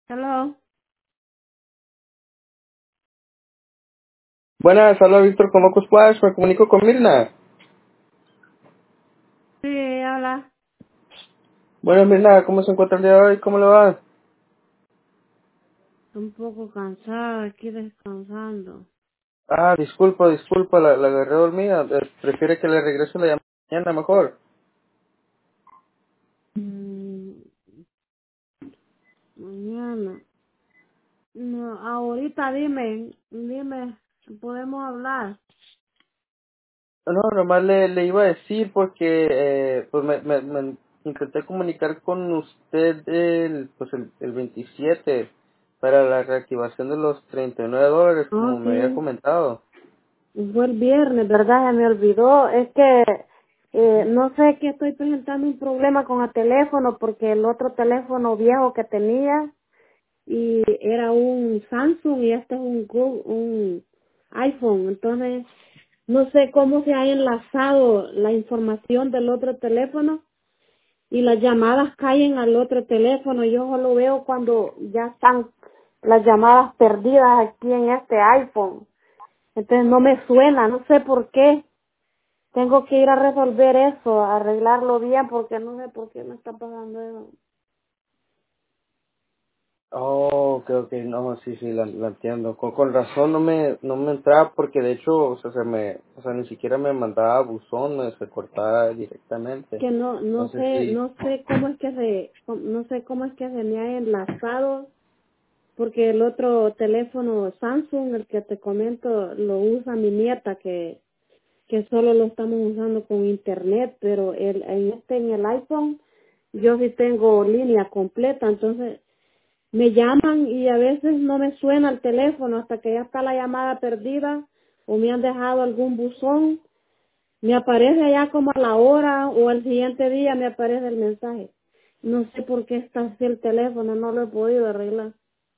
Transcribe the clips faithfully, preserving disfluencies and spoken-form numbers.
Hello. Buenas, habla Víctor con Locus Splash, me comunico con Mirna. Sí, habla. Bueno, Mirna, ¿cómo se encuentra el día de hoy? ¿Cómo le va? Un poco cansada, aquí descansando. Ah, disculpa, disculpa, la, la agarré dormida. Eh, ¿Prefiere que le regrese la llamada mañana mejor? Mm, mañana. No, ahorita dime, dime, podemos hablar. No, nomás le, le iba a decir porque eh, pues me, me, me intenté comunicar con usted el, pues el, el veintisiete para la reactivación de los treinta y nueve dólares, Oh, como me había sí, comentado. fue el viernes, ¿verdad? Se me olvidó. Es que eh, no sé que estoy presentando un problema con el teléfono porque el otro teléfono viejo que tenía y era un Samsung y este es un Google, un iPhone. Entonces no sé cómo se ha enlazado la información del otro teléfono y las llamadas caen al otro teléfono. Yo solo veo cuando ya están las llamadas perdidas aquí en este iPhone. Entonces no me suena, no sé por qué. Tengo que ir a resolver eso, a arreglarlo bien porque no sé por qué me está pasando eso. Oh, ok, ok, no, sí, sí, la, la entiendo. Con, con razón no me, no me entraba porque de hecho, o sea, se me, o sea, ni siquiera me mandaba buzón, me se cortaba directamente. Que no, no Entonces sé, sí, no sé cómo es que se, no sé cómo es que se me ha enlazado porque el otro teléfono Samsung, el que te comento, lo usa mi nieta que, que solo lo estamos usando con internet, pero el, en este, en el iPhone, yo sí tengo línea completa, entonces me llaman y a veces no me suena el teléfono hasta que ya está la llamada perdida o me han dejado algún buzón, me aparece ya como a la hora o al siguiente día me aparece el mensaje. No sé por qué está así el teléfono, no lo he podido arreglar.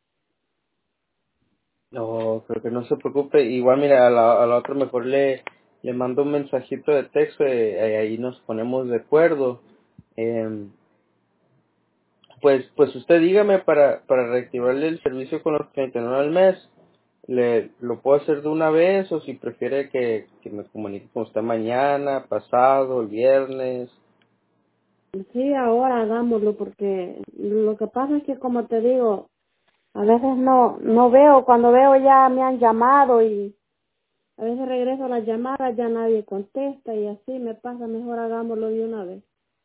no, creo que no se preocupe. Igual, mira, a la, a la otra mejor le, le mando un mensajito de texto, eh, eh, ahí nos ponemos de acuerdo. Eh, pues, pues usted dígame para, para reactivarle el servicio con los treinta y nueve al mes. Le, lo puedo hacer de una vez o si prefiere que, que me comunique con usted mañana, pasado, el viernes. Sí, ahora hagámoslo porque lo que pasa es que como te digo, a veces no no veo, cuando veo ya me han llamado y a veces regreso a las llamadas, ya nadie contesta y así me pasa, mejor hagámoslo de una vez.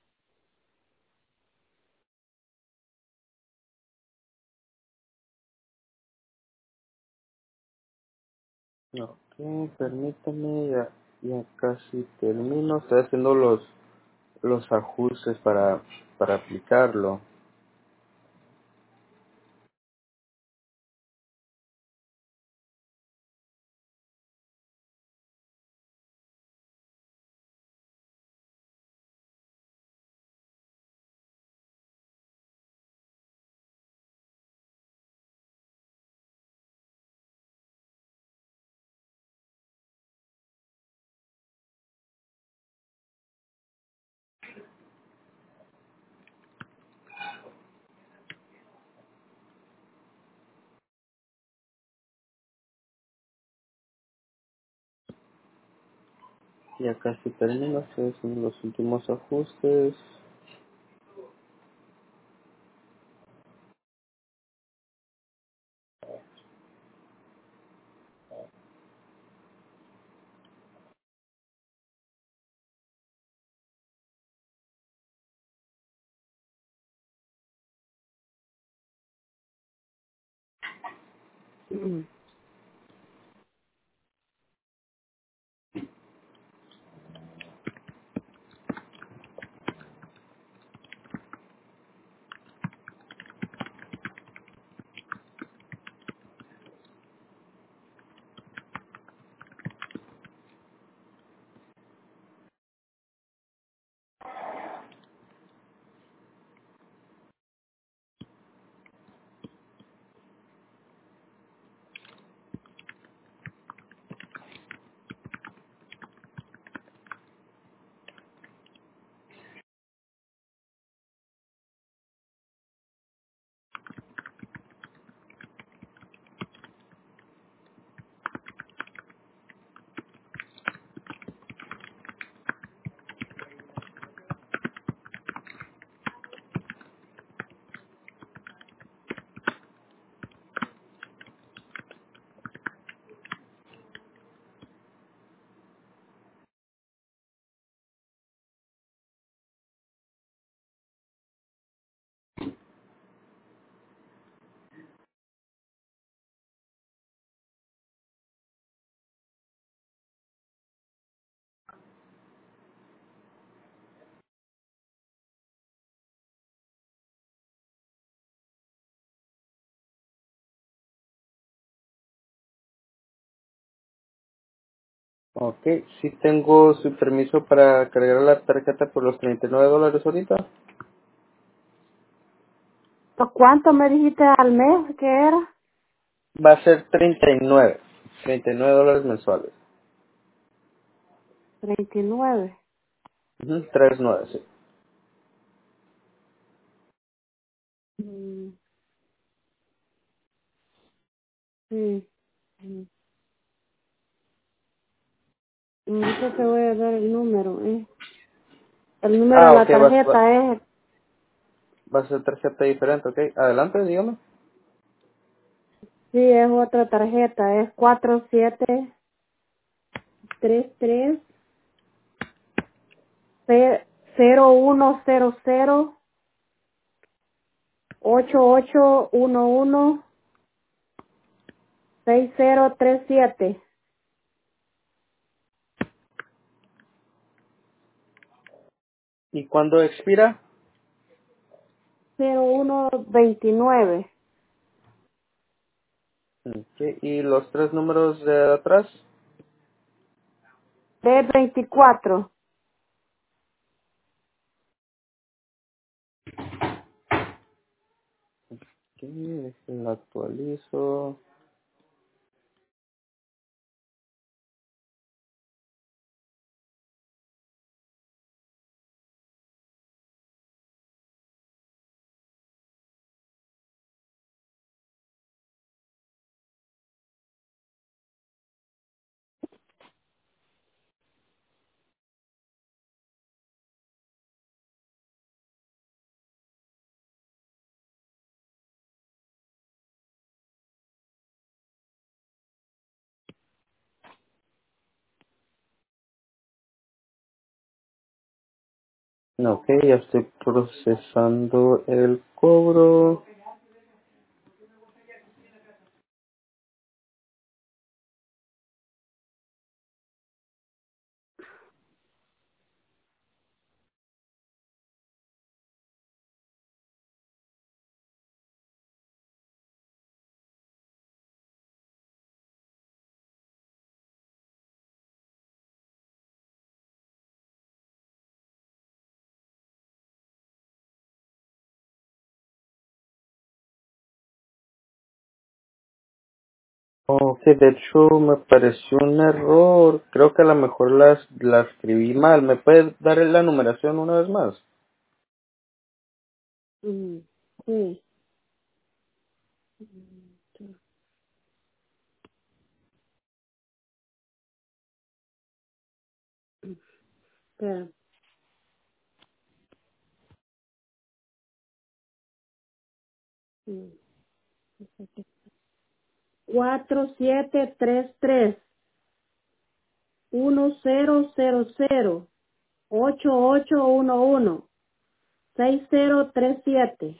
Ok, permítame, ya, ya casi termino. Estoy haciendo los, los ajustes para, para aplicarlo. Ya casi termino, estoy haciendo los últimos ajustes. Mm. Ok, sí tengo su permiso para cargar la tarjeta por los treinta y nueve dólares ahorita. ¿Cuánto me dijiste al mes que era? Va a ser treinta y nueve, treinta y nueve dólares mensuales. Treinta y nueve. Ujú, treinta y nueve, sí. Mm, sí. Mm. Ahorita te voy a dar el número, ¿eh? El número de Ah, la ok, va, va, tarjeta es, va a ser tarjeta diferente, ok. Adelante, dígame. sí, es otra tarjeta, es cuatro siete tres tres cero uno cero cero ocho ocho uno uno seis cero tres siete ¿Y cuándo expira? cero uno veintinueve Ok, ¿y los tres números de atrás? tres veinticuatro. Ok, déjenlo actualizo. Ok, ya estoy procesando el cobro. Ok, de hecho me pareció un error. Creo que a lo mejor las, la escribí mal. ¿Me puedes dar la numeración una vez más? Mm, sí. Espera. Mm. cuatro siete tres tres uno cero cero cero ocho ocho uno uno seis cero tres siete.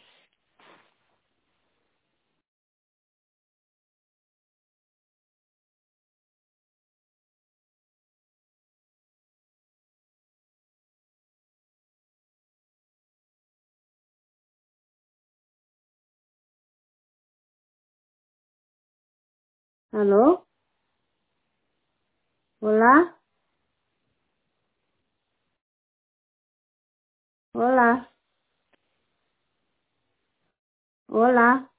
¿Aló? ¿Hola? ¿Hola? ¿Hola?